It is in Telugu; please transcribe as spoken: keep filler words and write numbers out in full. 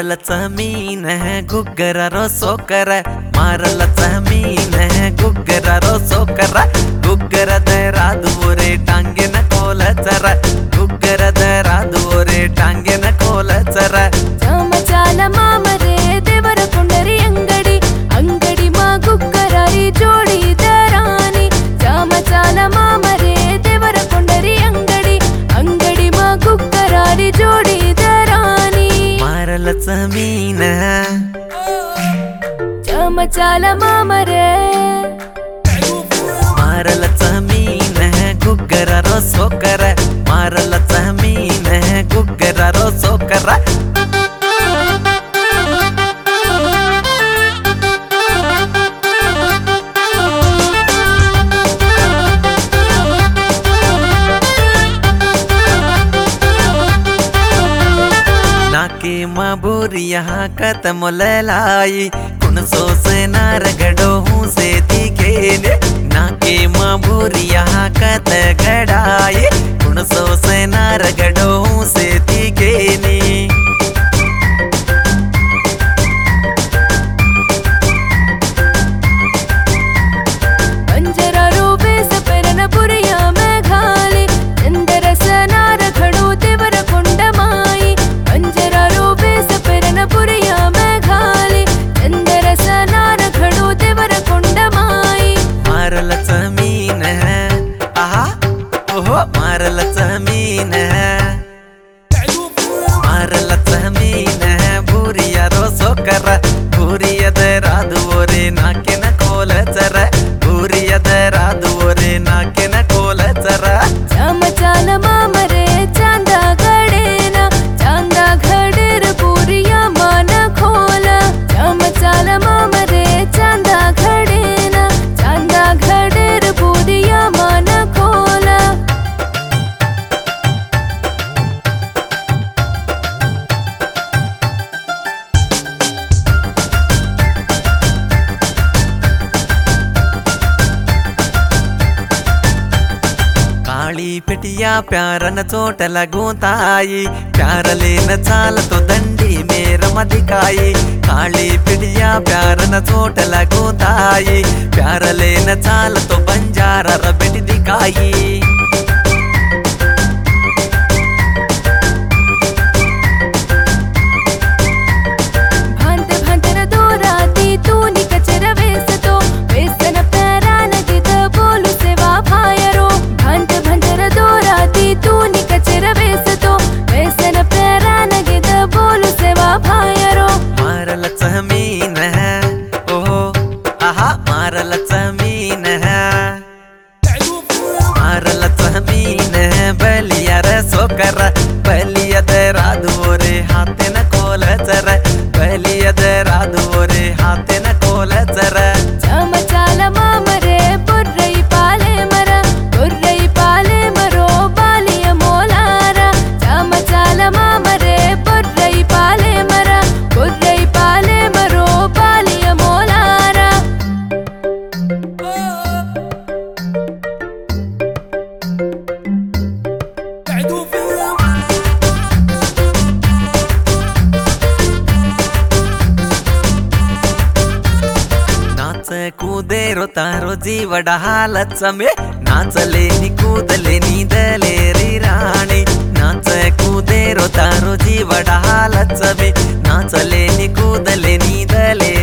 मारल जमीन है गुग्गरा रो सोकर मारल जमीन है गुग्गरा रो सोकर गुग्गरा दरादूरे टांगे न कोल चर गुग्गरा दरादूरे टांगे न कोल चर చామచాల మామరే దేవర కొండరి అంగడి అంగడి మా గుగ్గరారి జోడి దరాని చామచాల మామరే దేవర కొండరి అంగడి అంగడి మా గుగ్గరారి జోడి దరాని मारल जमीन చామచాల మామరే मारल जमीन है गुग्गरा रो सोकर मारल जमीन है गुग्गरा रो सोकर नाके मबूरिया कत मुलाई कुणसो से नारगडो हूँ से दिखेने नाके मबूरिया कत गड़ाई कुणसो से नारगडो हूँ से दिखेने पंजरारो वेस पेरन पुरिया मेघाली चंदरस नारगडो देवर కొండమాయి पंजरारो वेस पेरन पुरिया मेघाली चंदरस नारगडो देवर కొండమాయి मारल जमीन है आहा ओहो मारल जमीन है मारल जमीन है बूरिया रो सोकर बूरिया दरादूरे नाके न कोल चर बूरिया दरादूरे नाके न कोल चर చామచాల మామరే చాందా గడేనా చాందా గడేర్ పూరియా మాన ఖోల చామచాల మామరే చాందా గడేనా చాందా గడేర్ పూరియా మాన ఖోల काली पिटिया प्यारन चोट लगूताई प्यार लेन चाल तो दंडी मेर मदिकाई काली पिटिया प्यारन चोट लगूताई प्यार लेन चाल तो बंजार रबिट दिखाई भांत भांतर दोराती तूनी कचर वेसतो वेसन पैरान गिद बोलू सेवा भायरो भांत भांतर दोराती तूनी कचर वेसतो वेसन पैरान गिद बोलू सेवा भायरो मारल जमीन है ओहो आहा मारल जमीन है मारल जमीन है बलिया रे सोकर बलिया दरादूरे हाथे न कोल चर बलिया दरादूरे हाथे न कोल चर చామచాల మామరే బుర్రై పాలే మర బుర్రై పాలే మరో బాలియ మోలారా చామచాల మామరే బుర్రై పాలే మర బుర్రై పాలే మరో బాలియ మోలారా नाच कूदे रो तारो जीवड हालच में नाचले नी कूदले नीदले री राणी नाच कूदे रो तारो जीवड हालच में नाचले नी कूदले नीदले